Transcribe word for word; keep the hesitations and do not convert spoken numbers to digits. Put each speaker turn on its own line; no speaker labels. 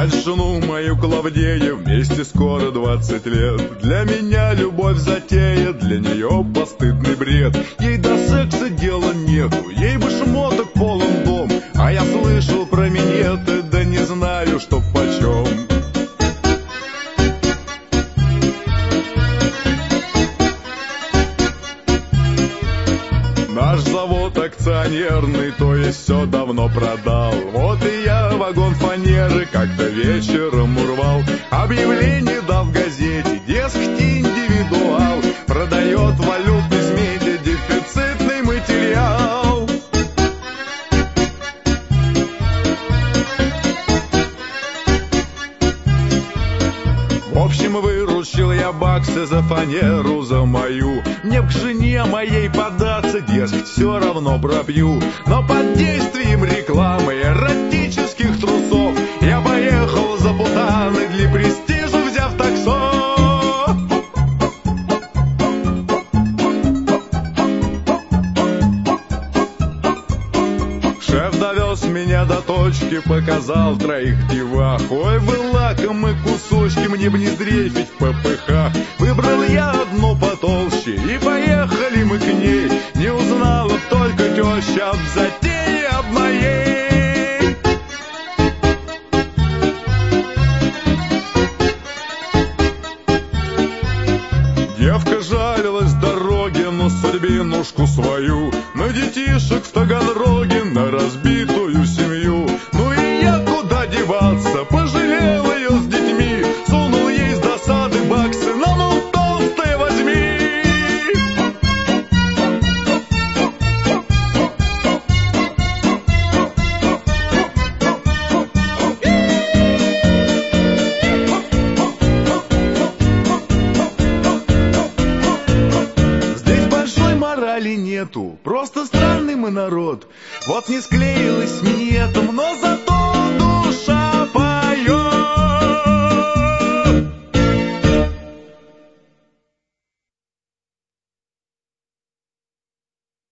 жену мою Клавдею вместе скоро двадцать лет. Для меня любовь затея, для нее постыдный бред. Ей до секса дела нету, ей бы шмоток полон дом. А я слышал про минеты, да не знаю, что почем. Наш завод акционерный, то есть все давно продал. Вот и я вагон фанеры как-то вечером урвал. Объявление дал в газете, дескать, индивидуал продает в валютной смете дефицитный материал. В общем, выручил я баксы за фанеру, за мою. Мне к жене моей податься, дескать, все равно пропью. Но под действием рекламы эротических трусов я поехал за Бутаны для престижа, взяв таксо. Шеф довез меня до точки, показал троих девах. Ой, вы лакомые кусочки, мне б не сдрейфить в ППХ. Выбрал я одну потолще, и поехали мы к ней. Не узнала только теща об затее об моей. Девка жалилась дороге на судьбинушку свою, на детишек в Таганроге, на разбитую семью. Ну и я куда деваться, пожалел ее с детьми, сунул ей с досады баксы, на ну толстые возьми. Здесь большой морали нету, просто странный мы народ. Вот не склеилось с минетом, но зато